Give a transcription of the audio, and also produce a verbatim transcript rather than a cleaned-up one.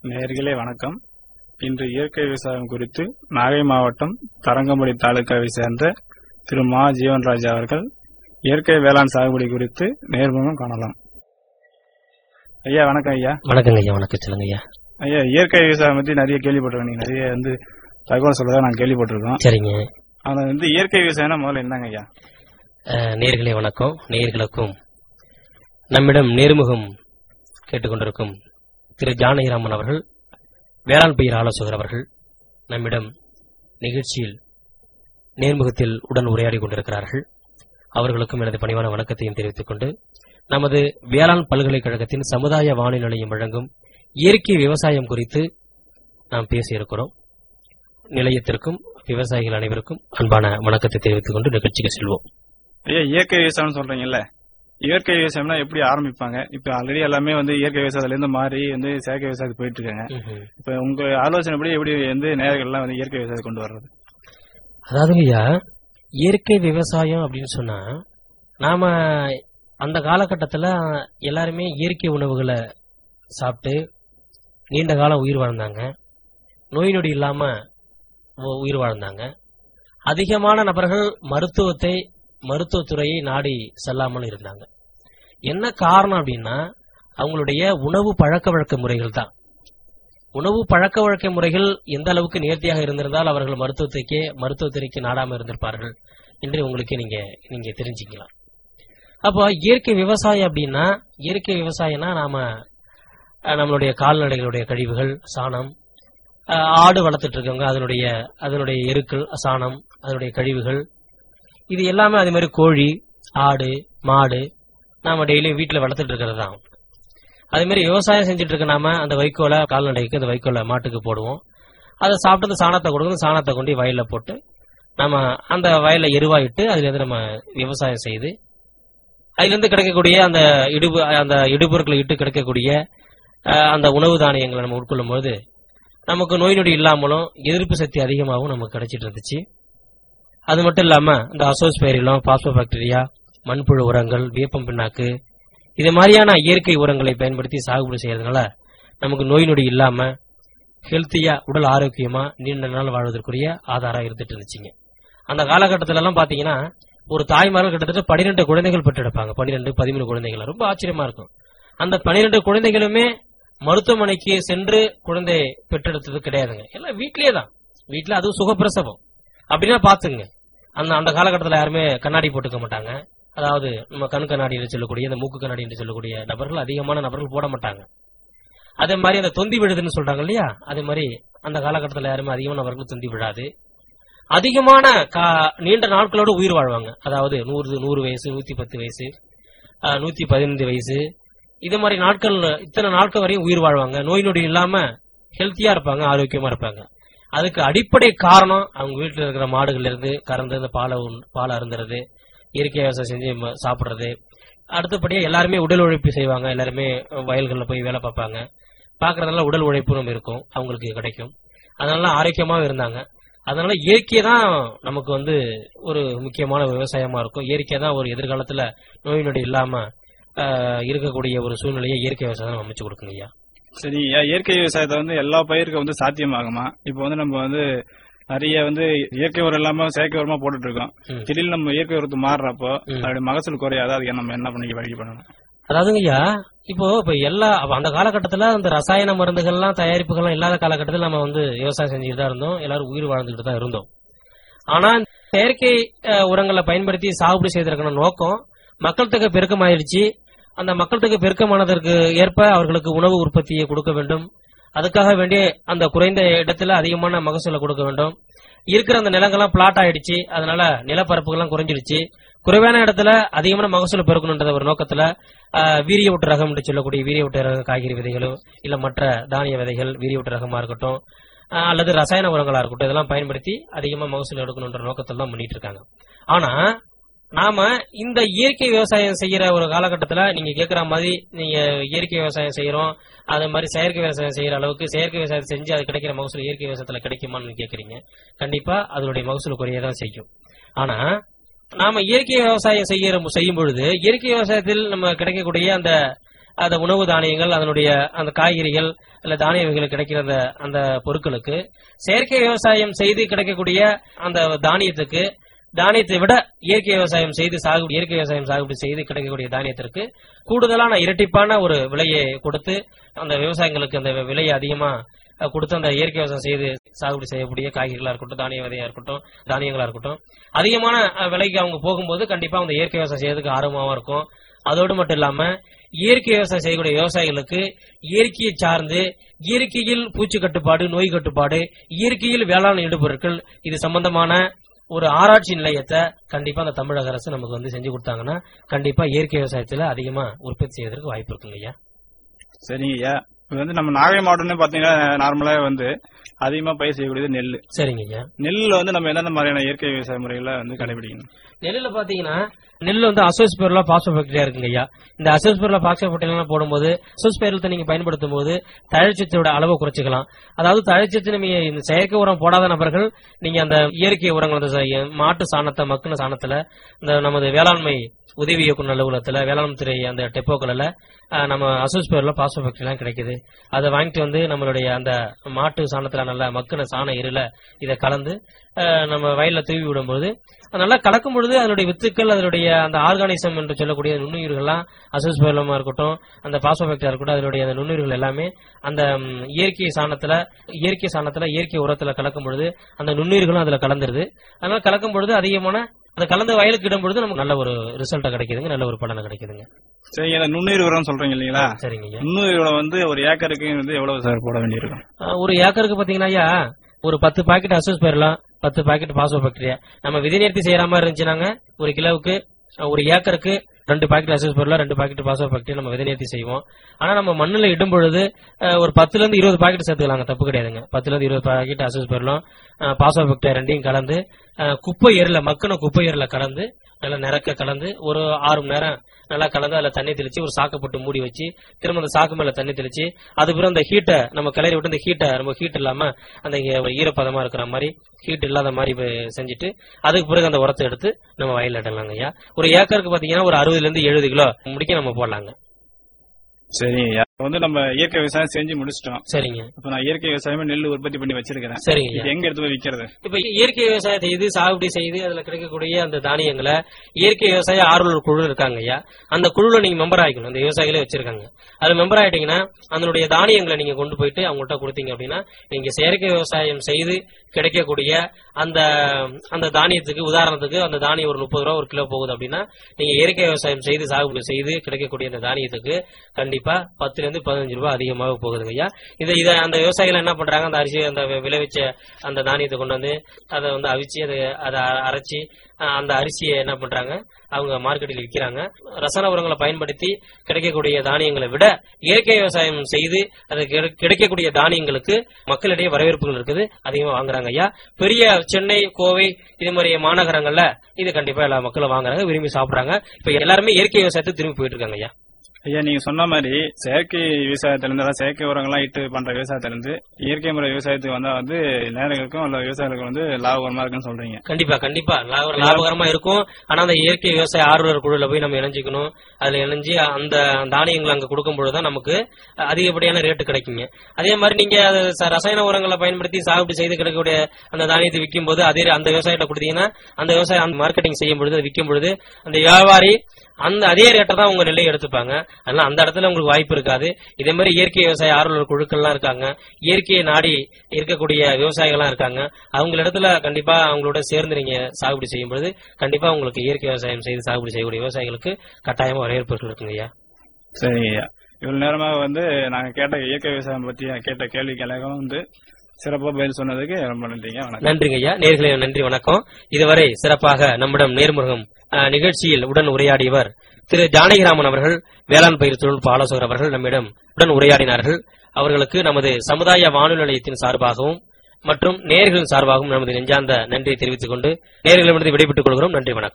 நேயர்களே வணக்கம். இன்று இயற்கை விவசாயம் குறித்து நாகை மாவட்டம் தரங்கம்படி தாலுகாவை சேர்ந்த திரு மா ஜீவன்ராஜ் அவர்கள் இயற்கை வேளாண் சாகுபடி குறித்து நேர்முகம் காணலாம். ஐயா வணக்கம். ஐயா வணக்கம் ஐயா. வணக்கம் சொல்லுங்க ஐயா. ஐயா, இயற்கை விவசாயம் பத்தி நிறைய கேள்விப்பட்டிருக்கோம். நீங்க நிறைய வந்து தகவல் சொல்றதா நாங்க கேள்விப்பட்டிருக்கோம். சரிங்க. ஆனா வந்து இயற்கை விவசாயம் முதல்ல என்னங்க ஐயா? நேயர்களே வணக்கம். நேயர்களுக்கும் நம்மிடம் நேர்முகம் கேட்டுக்கொண்டிருக்கும் திரு ஜானகிராமன் அவர்கள், வேளாண் பயிர் ஆலோசகர் அவர்கள் நம்மிடம் நிகழ்ச்சியில் நேர்முகத்தில் உடன் உரையாடி கொண்டிருக்கிறார்கள். அவர்களுக்கும் எனது பணிவான வணக்கத்தையும் தெரிவித்துக் கொண்டு, நமது வேளாண் பல்கலைக்கழகத்தின் சமுதாய வானொலி நிலையம் வழங்கும் இயற்கை விவசாயம் குறித்து நாம் பேசியிருக்கிறோம். நிலையத்திற்கும் விவசாயிகள் அனைவருக்கும் அன்பான வணக்கத்தை தெரிவித்துக் கொண்டு நிகழ்ச்சிக்கு செல்வோம். ஐயா, இயற்கை விவசாயம் சொல்றீங்கல்ல, இயற்கை விவசாயம்னா எப்படி ஆரம்பிப்பாங்க? இப்ப ஆல்ரெடி எல்லாமே வந்து இயற்கை விவசாயத்துல இருந்து மாறி வந்து செயற்கை விவசாயத்துக்கு போயிட்டு இருக்காங்க. இப்ப உங்க ஆலோசனைப்படி எப்படி வந்து நேயர்கள் எல்லாம் வந்து இயற்கை விவசாயத்தை கொண்டு வர்றது? அதாவது ஐயா, இயற்கை விவசாயம் அப்படின்னு சொன்னா, நாம அந்த காலகட்டத்தில் எல்லாருமே இயற்கை உணவுகளை சாப்பிட்டு நீண்ட காலம் உயிர் வாழ்ந்தாங்க. நோய் நொடி இல்லாம உயிர் வாழ்ந்தாங்க. அதிகமான நபர்கள் மருத்துவத்தை மருத்துவத்துறையை நாடி செல்லாமல் இருந்தாங்க. என்ன காரணம் அப்படின்னா, அவங்களுடைய உணவு பழக்க வழக்க முறைகள் தான். உணவு பழக்க வழக்க முறைகள் எந்த அளவுக்கு நேர்த்தியாக இருந்திருந்தால் அவர்கள் மருத்துவத்துக்கே மருத்துவத்துறைக்கு நாடாமல் இருந்திருப்பார்கள் என்று உங்களுக்கு நீங்க நீங்க தெரிஞ்சுக்கலாம். அப்போ இயற்கை விவசாயம் அப்படின்னா, இயற்கை விவசாயம்னா நாம நம்மளுடைய கால்நடைகளுடைய கழிவுகள், சாணம், ஆடு வளர்த்துட்டு இருக்கவங்க அதனுடைய அதனுடைய எருக்கள், சாணம், அதனுடைய கழிவுகள், இது எல்லாமே அதே மாதிரி கோழி, ஆடு, மாடு நாம டெய்லியும் வீட்டில் வளர்த்துட்டு இருக்கிறது தான். அதே மாதிரி விவசாயம் செஞ்சுட்டு இருக்க நாம அந்த வைக்கோலை கால்நடைக்கு, அந்த வைக்கோலை மாட்டுக்கு போடுவோம். அதை சாப்பிட்டு அந்த சாணத்தை கொடுக்கணும். சாணத்தை கொண்டு வயல்ல போட்டு நம்ம அந்த வயலை எருவாயிட்டு அதுல இருந்து நம்ம விவசாயம் செய்து அதுல இருந்து கிடைக்கக்கூடிய அந்த இடுப்பு அந்த இடுபொருட்களை இட்டு கிடைக்கக்கூடிய அந்த உணவு தானியங்களை நம்ம உட்கொள்ளும் போது நமக்கு நோய் நொடி இல்லாமலும் எதிர்ப்பு சக்தி அதிகமாகவும் நமக்கு கிடைச்சிட்டு இருந்துச்சு. அது மட்டும் இல்லாம இந்த அசோஸ்பைரிலம், பாஸ்போ பாக்டீரியா, மண்புழு உரங்கள், வேப்பம் பிண்ணாக்கு, இது மாதிரியான இயற்கை உரங்களை பயன்படுத்தி சாகுபடி செய்யறதுனால நமக்கு நோய் நொடி இல்லாம ஹெல்த்தியா, உடல் ஆரோக்கியமா நீண்ட நாள் வாழ்வதற்குரிய ஆதாரம் இருந்துட்டு இருந்துச்சுங்க. அந்த காலகட்டத்தில எல்லாம் பாத்தீங்கன்னா ஒரு தாய்மார்கள் கிட்டத்தட்ட பன்னிரண்டு குழந்தைகள் பெற்றெடுப்பாங்க. பன்னிரெண்டு பதிமூணு குழந்தைகள். ரொம்ப ஆச்சரியமா இருக்கும். அந்த பன்னிரண்டு குழந்தைகளுமே மருத்துவமனைக்கு சென்று குழந்தை பெற்றெடுத்தது கிடையாதுங்க. எல்லாம் வீட்லயே தான். வீட்டுல அதுவும் சுகப்பிரசவம் அப்படின்னா பாத்துங்க. அந்த அந்த காலகட்டத்தில் யாருமே கண்ணாடி போட்டுக்க மாட்டாங்க. அதாவது நம்ம கண் கண்ணாடி என்று சொல்லக்கூடிய, இந்த மூக்கு கண்ணாடி என்று சொல்லக்கூடிய நபர்கள் அதிகமான நபர்கள் போட மாட்டாங்க. அதே மாதிரி அந்த தொந்தி விழுதுன்னு சொல்றாங்க இல்லையா, அதே மாதிரி அந்த காலகட்டத்தில் யாருமே அதிகமான நபர்கள் தொந்தி விழாது. அதிகமான நீண்ட நாட்களோடு உயிர் வாழ்வாங்க. அதாவது நூறு நூறு வயசு, நூத்தி பத்து வயசு, நூத்தி பதினைந்து வயசு, இது மாதிரி நாட்கள், இத்தனை நாட்கள் வரையும் உயிர் வாழ்வாங்க. நோய் நொடி இல்லாம ஹெல்த்தியா இருப்பாங்க, ஆரோக்கியமா இருப்பாங்க. அதுக்கு அடிப்படை காரணம் அவங்க வீட்டில் இருக்கிற மாடுகள்ல இருந்து கறந்து அந்த பாலை பால் அருந்துறது, இயற்கை விவசாயம் செஞ்சு சாப்பிடுறது. அடுத்தபடியா எல்லாருமே உடல் உழைப்பு செய்வாங்க. எல்லாருமே வயல்களில் போய் வேலை பார்ப்பாங்க. பாக்குறதுனால உடல் உழைப்பு நம்ம இருக்கும், அவங்களுக்கு கிடைக்கும். அதனால ஆரோக்கியமாவும் இருந்தாங்க. அதனால இயற்கை தான் நமக்கு வந்து ஒரு முக்கியமான விவசாயமா இருக்கும். இயற்கை தான் ஒரு எதிர்காலத்துல நோய் நொடி இல்லாம இருக்கக்கூடிய ஒரு சூழ்நிலையை இயற்கை விவசாயம் அமைச்சு கொடுக்குங்க ஐயா. சரி, இயற்கை விவசாயத்தை வந்து எல்லா பயிருக்கும் வந்து சாத்தியமாகுமா? இப்ப வந்து நம்ம வந்து நிறைய வந்து இயற்கை உரம் இல்லாம செயற்கை உரமா போட்டுட்டு இருக்கோம். திடீர்னு நம்ம இயற்கை உரத்து மாறுறப்போ அதோட மகசூல் குறையாது. அதுக்கு நம்ம என்ன பண்ணி வழி பண்ணணும்? அதாவதுங்க ஐயா, இப்போ இப்ப எல்லா அந்த காலகட்டத்துல அந்த ரசாயன மருந்துகள்லாம் தயாரிப்புகள்லாம் இல்லாத காலகட்டத்தில் நம்ம வந்து விவசாயம் செஞ்சுட்டு தான் இருந்தோம். எல்லாரும் உயிர் வாழ்ந்துகிட்டு தான் இருந்தோம். ஆனா செயற்கை உரங்களை பயன்படுத்தி சாகுபடி செய்திருக்கிற நோக்கம் மக்கள் தொகை பெருக்கமாயிருச்சு. அந்த மக்கள் தொகை பெருக்கமானதற்கு ஏற்ப அவர்களுக்கு உணவு உற்பத்தியை கொடுக்க வேண்டும். அதுக்காக வேண்டிய அந்த குறைந்த இடத்துல அதிகமான மகசூலை கொடுக்க வேண்டும். இருக்கிற அந்த நிலங்கள்லாம் பிளாட் ஆயிடுச்சு. அதனால நிலப்பரப்புகள்லாம் குறைஞ்சிருச்சு. குறைவான இடத்துல அதிகமான மகசூலை பெருக்கணுன்ற ஒரு நோக்கத்துல வீரிய ஊட்டு ரகம் என்று சொல்லக்கூடிய வீரிய ஊட்டு ரக காய்கறி விதைகளோ இல்ல மற்ற தானிய விதைகள், வீரிய ஊட்டு ரகமா இருக்கட்டும் அல்லது ரசாயன உரங்களா இருக்கட்டும், இதெல்லாம் பயன்படுத்தி அதிகமா மகசூல் எடுக்கணுன்ற நோக்கத்தில் தான் பண்ணிட்டு இருக்காங்க. ஆனா நாம இந்த இயற்கை விவசாயம் செய்யற ஒரு காலகட்டத்துல நீங்க கேட்கிற மாதிரி நீங்க இயற்கை விவசாயம் செய்யறோம், அதே மாதிரி செயற்கை விவசாயம் செய்யற அளவுக்கு செயற்கை விவசாயம் செஞ்சு அது கிடைக்கிற மகசூல் இயற்கை விவசாயத்துல கிடைக்குமான்னு கேக்குறீங்க. கண்டிப்பா அதனுடைய மகசூல் குறையதான் செய்யும். ஆனா நாம இயற்கை விவசாயம் செய்யற செய்யும் பொழுது இயற்கை விவசாயத்தில் நம்ம கிடைக்கக்கூடிய அந்த அந்த உணவு தானியங்கள், அதனுடைய அந்த காய்கறிகள் இல்ல தானிய வகைகள் கிடைக்கிற அந்த அந்த பொருட்களுக்கு செயற்கை விவசாயம் செய்து கிடைக்கக்கூடிய அந்த தானியத்துக்கு தானியத்தை விட இயற்கை விவசாயம் செய்து சாகுபடி இயற்கை விவசாயம் சாகுபடி செய்து கிடைக்கக்கூடிய தானியத்திற்கு கூடுதலான இரட்டிப்பான ஒரு விலையை கொடுத்து அந்த விவசாயிகளுக்கு அந்த விலையை அதிகமா கொடுத்து அந்த இயற்கை விவசாயம் செய்து சாகுபடி செய்யக்கூடிய காய்கறிகளா இருக்கட்டும், தானிய விதையா இருக்கட்டும், தானியங்களா இருக்கட்டும், அதிகமான விலைக்கு அவங்க போகும்போது கண்டிப்பா அந்த இயற்கை விவசாயம் செய்யறதுக்கு ஆர்வமாவும் இருக்கும். அதோடு மட்டும் இல்லாம இயற்கை விவசாயம் செய்யக்கூடிய விவசாயிகளுக்கு இயற்கையை சார்ந்து இயற்கையில் பூச்சி கட்டுப்பாடு, நோய் கட்டுப்பாடு, இயற்கையில் வேளாண் இடுபொருட்கள் இது சம்பந்தமான ஒரு ஆராய்ச்சி நிலையத்தை கண்டிப்பா அந்த தமிழக அரசு நமக்கு வந்து செஞ்சு கொடுத்தாங்கன்னா கண்டிப்பா இயற்கை விவசாயத்துல அதிகமா உற்பத்தி செய்வதற்கு வாய்ப்பு இருக்குங்க ஐயா. சரிங்க ஐயா. இது வந்து நம்ம நாகை மாவட்டம்னு பாத்தீங்கன்னா நார்மலா வந்து அதிகமா பயிர் செய்யக்கூடியது நெல். சரிங்க ஐயா. நெல்லுல வந்து நம்ம என்னென்ன மாதிரியான இயற்கை விவசாய முறைகளை வந்து கடைபிடிக்கணும்? நெல்லுல பாத்தீங்கன்னா நெல் வந்து அசோஸ்பெர்லா பாஸ்போபாக்டீரியா இருக்குங்க ஐயா. இந்த அசோஸ்பெர்லா பாஸ்போபாக்டீரியா போடும்போது அசோஸ்பெர்லத்தை நீங்க பயன்படுத்தும் போது தழைச்சத்தோட அளவை குறைச்சிக்கலாம். அதாவது தழைச்சத்து நீங்க இந்த செயற்கை உரம் போடாத நபர்கள் நீங்க அந்த இயற்கை உரங்கள் மாட்டு சாணத்தை மக்குன சாணத்துல இந்த நமது வேளாண்மை உதவி இயக்குநர் அலுவலகத்துல வேளாண் துறை அந்த டெப்போக்கள்ல நம்ம அசோஸ்பெர்லா பாஸ்போபாக்டீரியா கிடைக்குது. அதை வாங்கிட்டு வந்து நம்மளுடைய அந்த மாட்டு சாணத்துல நல்ல மக்குன சாண இருல இதை கலந்து நம்ம வயல்ல தூவி விடும்போது நல்லா கலக்கும் பொழுது அதனுடைய வித்துக்கள், அதனுடைய அந்த ஆர்கானிசம் என்று சொல்லக்கூடிய நுண்ணுயிர்கள்லாம் அசோஸ்பெர்லமா இருக்கட்டும், அந்த பாஸ்போபாக்டீரியா இருக்கட்டும், அதனுடைய அந்த நுண்ணுயிர்கள் எல்லாமே அந்த இயற்கை சாணத்துல இயற்கை சாணத்துல இயற்கை உரத்துல கலக்கும் பொழுது அந்த நுண்ணுயிர்களும் அதுல கலந்துருது. அதனால கலக்கும் பொழுது அதிகமான அந்த கலந்த வயலுக்கு இடும் பொழுது நமக்கு நல்ல ஒரு ரிசல்ட் கிடைக்குதுங்க, நல்ல ஒரு பலனை கிடைக்குதுங்க. சரிங்க. நுண்ணுயிர் உரம் சொல்றீங்க இல்லீங்களா? சரிங்க. நுண்ணுயிர் உரம் வந்து ஒரு ஏக்கருக்கு வந்து எவ்வளவு சார் போட வேண்டியிருக்கும்? ஒரு ஏக்கருக்கு பாத்தீங்கன்னா ஐயா ஒரு பத்து பாக்கெட் அசோஸ்பெர்லாம், பத்து பாக்கெட் பாஸ்போபாக்டீரியா நம்ம விதை நேர்த்தி செய்யற மாதிரி இருந்துச்சுனாங்க ஒரு கிலோவுக்கு ஒரு ஏக்கருக்கு ரெண்டு பாக்கெட் அசோஸ்பெர்லாம், ரெண்டு பாக்கெட் பாஸ்போபாக்டீரியா நம்ம விதை நேர்த்தி செய்வோம். ஆனா நம்ம மண்ணில் இடும் பொழுது ஒரு பத்துல இருந்து இருபது பாக்கெட் சேர்த்துக்கலாங்க, தப்பு கிடையாதுங்க. பத்துல இருந்து இருபது பாக்கெட் அசோஸ்பெர்லாம் பாஸ்போபாக்டீரியா ரெண்டையும் கலந்து குப்பை ஏர்ல மக்குன குப்பை ஏர்ல கலந்து நல்லா நிறக்க கலந்து ஒரு ஆறு மணி நேரம் நல்லா கலந்து அதுல தண்ணி தெளிச்சு ஒரு சாக்கு போட்டு மூடி வச்சு திரும்ப அந்த சாக்கு மேல தண்ணி தெளிச்சு அதுக்கப்புறம் அந்த ஹீட்டை நம்ம கிளறி விட்டு அந்த ஹீட்டை ரொம்ப ஹீட் இல்லாம அந்த ஈரப்பதமா இருக்கிற மாதிரி ஹீட் இல்லாத மாதிரி செஞ்சுட்டு அதுக்கு பிறகு அந்த உரத்தை எடுத்து நம்ம வயல்ல இடலாங்க ஐயா. ஒரு ஏக்கருக்கு பாத்தீங்கன்னா ஒரு அறுபதுல இருந்து எழுபது கிலோ முடிக்க நம்ம போடலாங்க. சரிங்க. வந்து நம்ம இயற்கை விவசாயம் செஞ்சு முடிச்சிட்டோம். சரிங்க. இப்ப நான் இயற்கை விவசாயமே நெல் உற்பத்தி பண்ணி வச்சிருக்கேன். சரிங்க. எங்க எடுத்து போய் விக்கிறது? இப்ப இயற்கை விவசாயத்தை செய்து சாகுபடி செய்து அதுல கிடைக்கக்கூடிய அந்த தானியங்களை இயற்கை விவசாய ஆர்வலர் குழு இருக்காங்க ஐயா. அந்த குழுல நீங்க மெம்பர் ஆகிக்கணும். அந்த விவசாயிகளே வச்சிருக்காங்க. அதுல மெம்பர் ஆயிட்டீங்கன்னா அதனுடைய தானியங்களை நீங்க கொண்டு போயிட்டு அவங்கள்ட்ட கொடுத்தீங்க அப்படின்னா நீங்க செயற்கை விவசாயம் செய்து கிடைக்கக்கூடிய அந்த அந்த தானியத்துக்கு உதாரணத்துக்கு அந்த தானியம் ஒரு முப்பது ரூபா ஒரு கிலோ போகுது அப்படின்னா நீங்க இயற்கை விவசாயம் செய்து சாகுபடி செய்து கிடைக்கக்கூடிய அந்த தானியத்துக்கு கண்டிப்பா பத்துல இருந்து பதினஞ்சு ரூபாய் அதிகமாக போகுதுங்க ஐயா. இதை இதை அந்த விவசாயிகள் என்ன பண்றாங்க, அந்த அரிசி அந்த விளைவிச்ச அந்த தானியத்தை கொண்டு வந்து அதை வந்து அவிச்சு அதை அதை அரைச்சி அந்த அரிசியை என்ன பண்றாங்க அவங்க மார்க்கெட்டில் விற்கிறாங்க. ரசாயன உரங்களை பயன்படுத்தி கிடைக்கக்கூடிய தானியங்களை விட இயற்கை விவசாயம் செய்து அது கிடைக்கக்கூடிய தானியங்களுக்கு மக்களிடையே வரவேற்புகள் இருக்குது, அதிகமா வாங்குறாங்க ஐயா. பெரிய சென்னை, கோவை இது மாதிரி மாநகரங்கள்ல இது கண்டிப்பா எல்லா மக்களும் வாங்குறாங்க, விரும்பி சாப்பிடுறாங்க. இப்ப எல்லாருமே இயற்கை விவசாயத்தை திரும்பி போயிட்டு இருக்காங்க ஐயா. ஐயா நீங்க சொன்ன மாதிரி செயற்கை விவசாயத்திலிருந்து அதாவது செயற்கை உரங்கள்லாம் இட்டு பண்ற விவசாயத்திலிருந்து இயற்கை முறை விவசாயத்துக்கு வந்தா வந்து நேரங்களுக்கும் அல்ல விவசாயிகளுக்கும் வந்து லாபகரமா இருக்குன்னு சொல்றீங்க. கண்டிப்பா கண்டிப்பா லாபகரமா இருக்கும். ஆனா அந்த இயற்கை விவசாய ஆர்வலர் குழுல போய் நம்ம இணைஞ்சிக்கணும். அதுல இணைஞ்சு அந்த தானியங்களை அங்க கொடுக்கும் பொழுதுதான் நமக்கு அதிகப்படியான ரேட்டு கிடைக்குங்க. அதே மாதிரி நீங்க ரசாயன உரங்களை பயன்படுத்தி சாகுபடி செய்து கிடைக்கக்கூடிய அந்த தானியத்தை விற்கும் போது அதே அந்த விவசாயிட்ட கொடுத்தீங்கன்னா அந்த விவசாயம் அந்த மார்க்கெட்டிங் செய்யும் பொழுது விற்கும் பொழுது அந்த வியாபாரி அந்த அதே ரேட்டை தான் உங்க நிலையை எடுத்துப்பாங்க. அதனால அந்த இடத்துல உங்களுக்கு வாய்ப்பு இருக்காது. இதே மாதிரி இயற்கை விவசாய ஆர்வலர் குழுக்கள்லாம் இருக்காங்க, இயற்கையை நாடி இருக்கக்கூடிய விவசாயிகள்லாம் இருக்காங்க. அவங்க இடத்துல கண்டிப்பா அவங்களோட சேர்ந்து நீங்க சாகுபடி செய்யும் பொழுது கண்டிப்பா உங்களுக்கு இயற்கை விவசாயம் செய்து சாகுபடி செய்யக்கூடிய விவசாயிகளுக்கு கட்டாயமா வரவேற்பு இருக்குங்க ஐயா. சரிங்க ஐயா. இவ்வளவு நேரமாக வந்து நாங்க கேட்ட இயற்கை விவசாயம் பத்தி கேட்ட கேள்விக்கு எல்லாம் வந்து சிறப்பா பதில் சொன்னதுக்கு ரொம்ப நன்றிங்க. நன்றிங்க ஐயா. நேர்களே நன்றி, வணக்கம். இதுவரை சிறப்பாக நம்மிடம் நேர்முகம் நிகழ்ச்சியில் உடன் உரையாடியவர் திரு ஜானகிராமன் அவர்கள், வேளாண் பயிர் தொழில்நுட்ப ஆலோசகர் அவர்கள் நம்மிடம் உடன் உரையாடினார்கள். அவர்களுக்கு நமது சமுதாய வானொலி நிலையத்தின் சார்பாகவும் மற்றும் நேயர்களின் சார்பாகவும் நமது நெஞ்சார்ந்த நன்றியை தெரிவித்துக் கொண்டு நேயர்களிடமிருந்து விடைபெற்றுக் கொள்கிறோம். நன்றி, வணக்கம்.